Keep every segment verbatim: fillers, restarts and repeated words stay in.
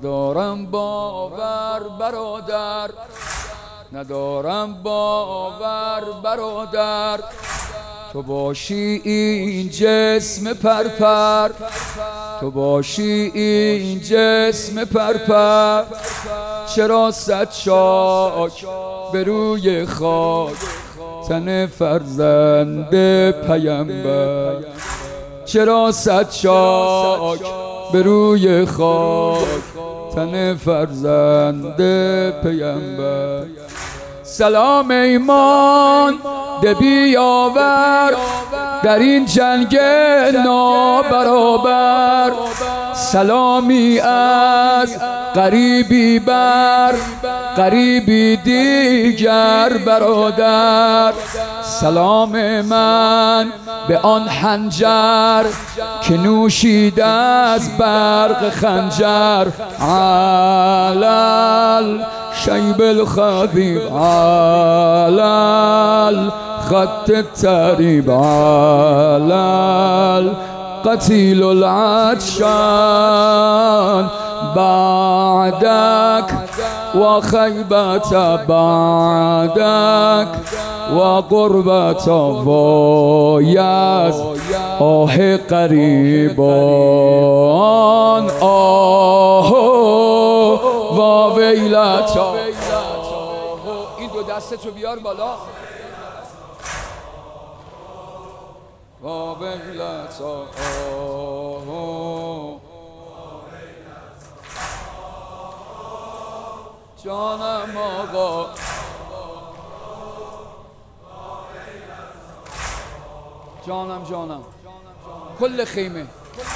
ندارم باور برادر، ندارم باور برادر، تو باشی این جسم پرپر، تو باشی این جسم پرپر. چرا صد شاک به روی خاک تن فرزند پیامبر، چرا صد شاک به روی خاک تن فرزند پیامبر. سلام ایمان ده بیاور در این جنگ نابرابر، سلامی از غریبی بر غریبی دیگر برادر. سلام من به آن حنجر که نوشیده از برق خنجر، علل شیب الخبیب علل خط التریب علل قتیل العطشان بعدك و خیبت بعدك و قربت وایز آه قریبان آه و ویلتا. این دو دستتو بیار بالا. و ویلتا جانم آقا، جانم جانم کل خیمه.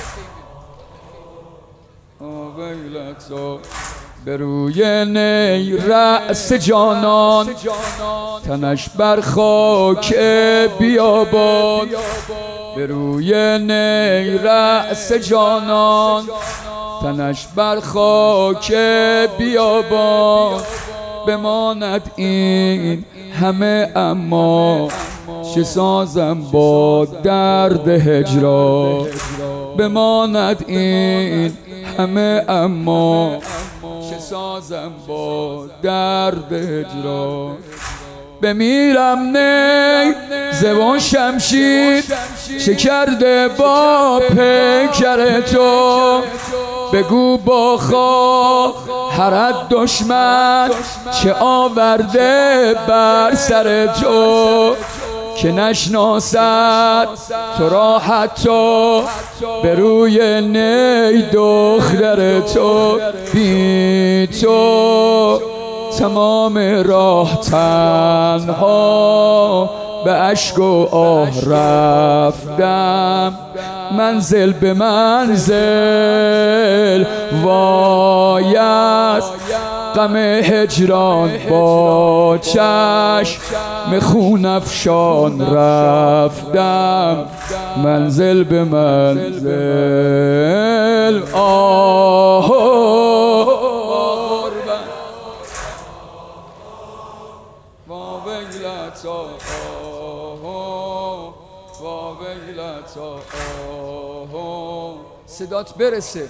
ویلتا به روی نی رأس جانان، تنش بر خاک بیابان. به روی نی رأس جانان، تنش بر خاک بیابان. بماند این همه اما چه سازم با درد هجران. بماند این همه اما چه سازم با درد هجران. بمیرم نی زبان شمشیر چه کرده با پیکر تو. بگو با خواهرت دشمن چه آورده بر سر تو، که نشناسد تو را حتی به روی نی دختر تو. بی تو تمام راه تنها به اشک و آه رفتم، منزل به منزل وای از غم هجران با چشم خون افشان رفتم، منزل به منزل آه و ویلتا و ویلتا. صدات برسه.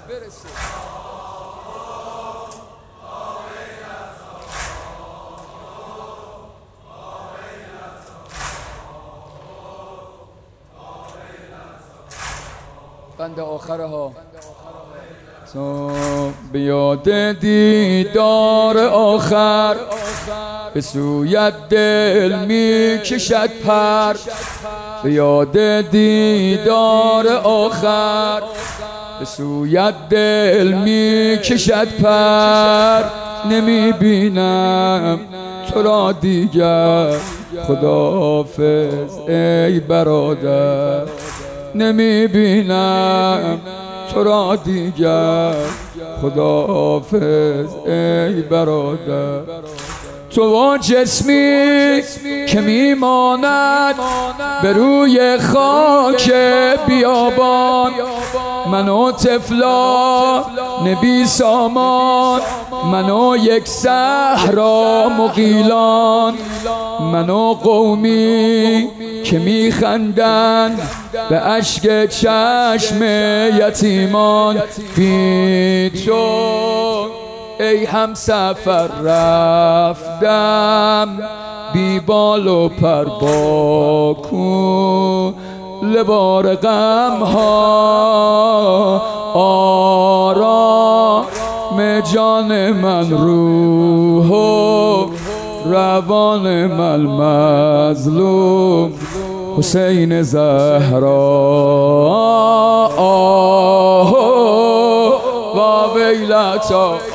بند آخره ها. تو بیاد دیدار آخر به سویت دل می کشد پر. بیاد دیدار آخر به سویت دل می کشد پر. نمی بینم تو را دیگر خداحافظ ای برادر. نمی بینم تو را دیگر خداحافظ ای برادر. تو و جسمی که میماند به روی خاک بیابان، من و طفلا نبی سامان، من و یک صحرا مغیلان، من و قومی که میخندن به اشک چشم یتیمان. بی تو ای هم سفر رفتم بی بال و پر با کوله بار غم ها، آرام جان من روح و روان من مظلوم حسین زهرا. آه و ویلتا